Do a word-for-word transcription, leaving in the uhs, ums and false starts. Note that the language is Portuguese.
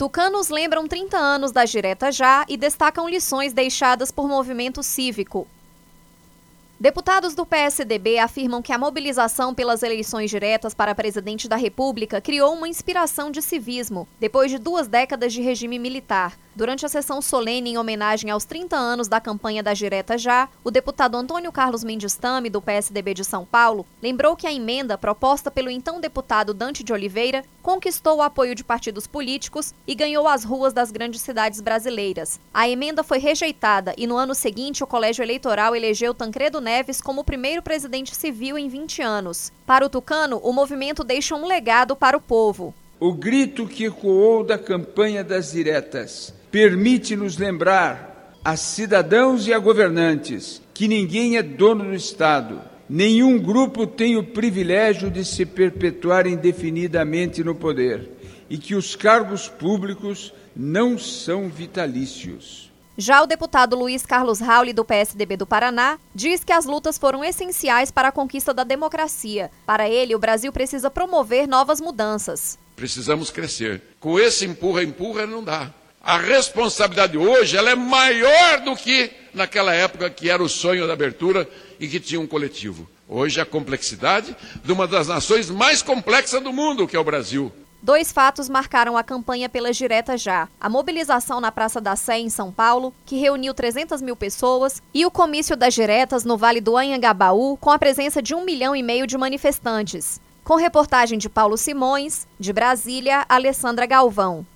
Tucanos lembram trinta anos das Diretas Já e destacam lições deixadas por movimento cívico. Deputados do P S D B afirmam que a mobilização pelas eleições diretas para presidente da República criou uma inspiração de civismo, depois de duas décadas de regime militar. Durante a sessão solene em homenagem aos trinta anos da campanha das Diretas Já, o deputado Antônio Carlos Mendes Tame, do P S D B de São Paulo, lembrou que a emenda proposta pelo então deputado Dante de Oliveira conquistou o apoio de partidos políticos e ganhou as ruas das grandes cidades brasileiras. A emenda foi rejeitada e no ano seguinte o Colégio Eleitoral elegeu Tancredo Neves como o primeiro presidente civil em vinte anos. Para o tucano, o movimento deixa um legado para o povo. O grito que ecoou da campanha das diretas permite-nos lembrar a cidadãos e a governantes que ninguém é dono do Estado. Nenhum grupo tem o privilégio de se perpetuar indefinidamente no poder e que os cargos públicos não são vitalícios. Já o deputado Luiz Carlos Rauli, do P S D B do Paraná, diz que as lutas foram essenciais para a conquista da democracia. Para ele, o Brasil precisa promover novas mudanças. Precisamos crescer. Com esse empurra-empurra não dá. A responsabilidade hoje ela é maior do que naquela época que era o sonho da abertura e que tinha um coletivo. Hoje a complexidade de uma das nações mais complexas do mundo, que é o Brasil. Dois fatos marcaram a campanha pelas Diretas Já: a mobilização na Praça da Sé, em São Paulo, que reuniu trezentas mil pessoas, e o comício das Diretas no Vale do Anhangabaú, com a presença de um milhão e meio de manifestantes. Com reportagem de Paulo Simões, de Brasília, Alessandra Galvão.